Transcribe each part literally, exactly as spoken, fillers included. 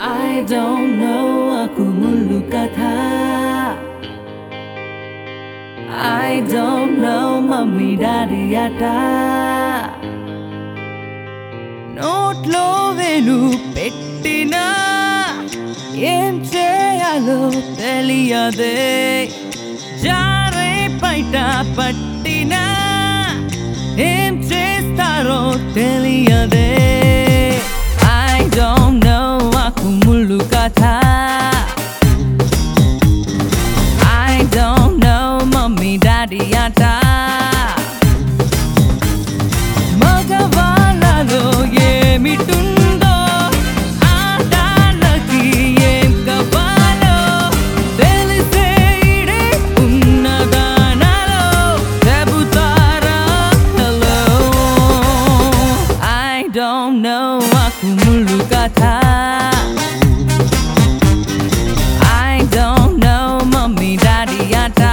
I don't know aku mulu kata. I don't know mummy daddy ada. నోట్లో వేలు పెట్టినా ఏం చేయాలో తెలియదే. జారే బయట పట్టినా ఏం చేస్తారో తెలియదే. I don't know aku mulu kata. I don't know mummy daddy ada. మగవాళ్ళలో ఏమిటుందో ఆడాళ్ళకి ఏం కావాలో తెలిసే ఇడే ఉన్నదానాలో చెబుతారా hello. I don't know aku mulu kata. I don't know mummy daddy ada.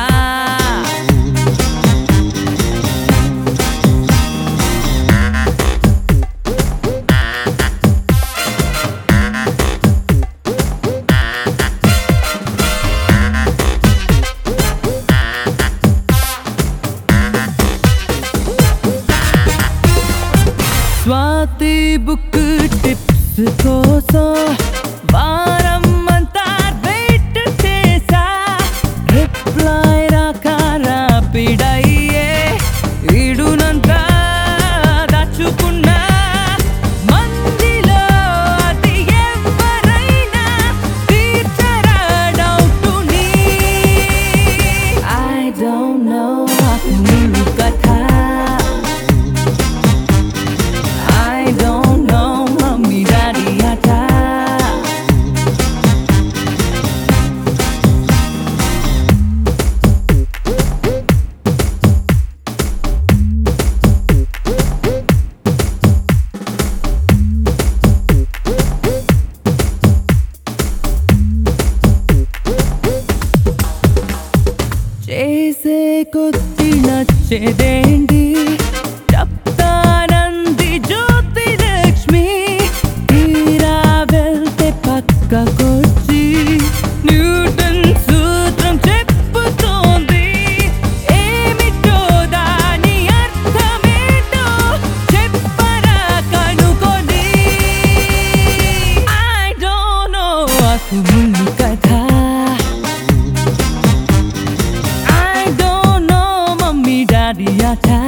Swathi book tips కోసం వారం అంతా వెయిట్ చేసా. రిప్లై రాక రాపిడయ్యే ఈడునంతా దాచుకున్నా. మందిలో అది ఎవరైనా తీర్చరా డౌటుని. I don't know aku mulu kata. I don't know mummy daddy ada. చేసే కొద్ది నచ్చేదేంటి చెప్తానంది జ్యోతి లక్ష్మి. తీరా వెళ్తే పక్కకొచ్చి న్యూటన్ సూత్రం చెప్పుతోంది. ఏమిటో దాని అర్థమేంటో చెప్పరా కనుకొని. I don't know aku mulu kata. I don't know mummy daddy ada.